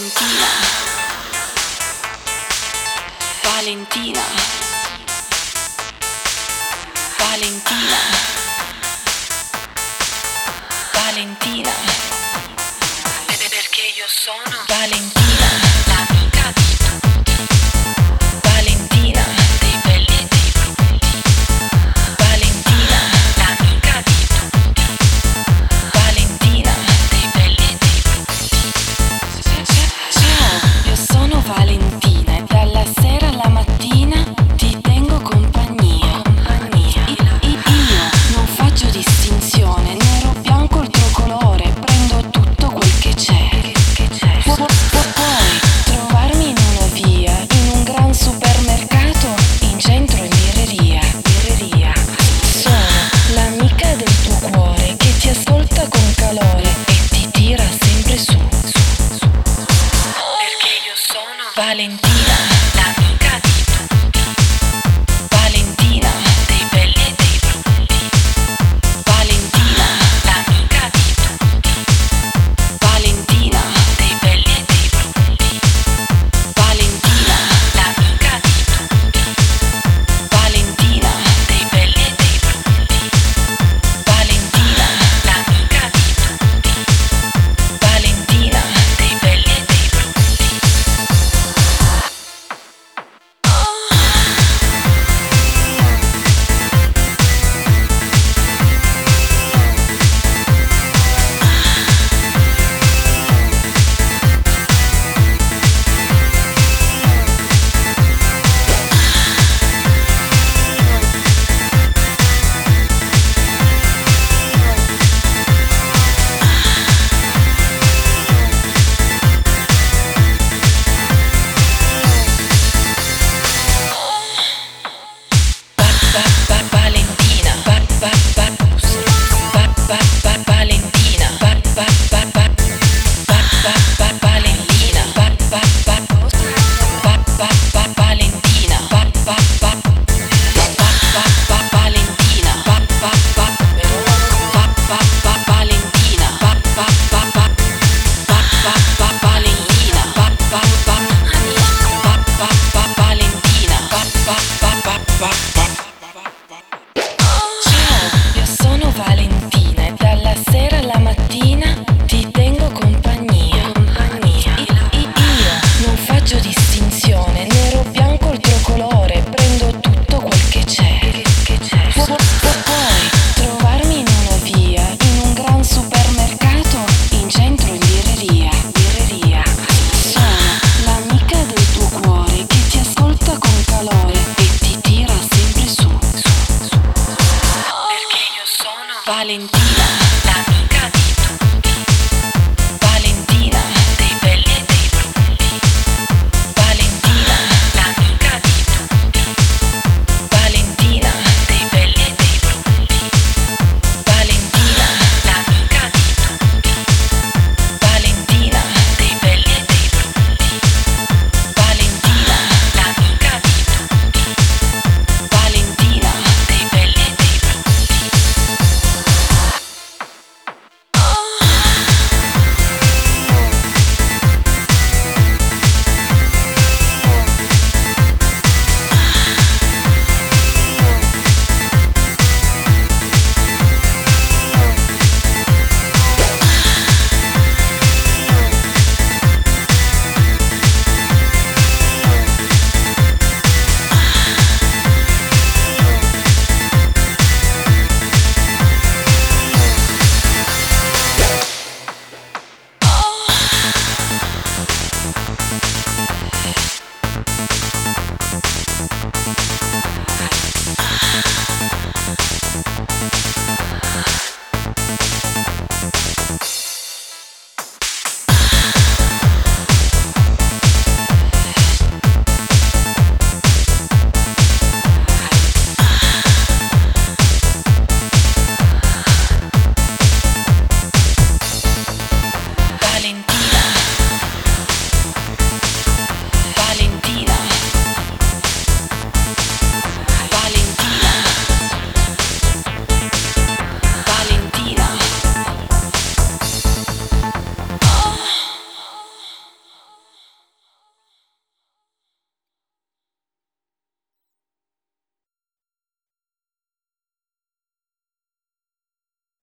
Valentina, Valentina, Valentina, Valentina, perché io sono Valentina, l'amica di tutti, Valentina, dei belli e dei brutti, Valentina, l'amica di tutti, Valentina, dei belli e dei brutti. Ciao, io sono Valentina e dalla sera alla mattina ti tengo compagnia. Io non faccio distinzione, nero, bianco, il tuo colore, prendo tutto quel che c'è. Puoi trovarmi in una via, in un gran supermercato, in centro e birreria. Sono l'amica del tuo cuore che ti ascolta con calore e ti tira sempre su. Perché io sono Valentina.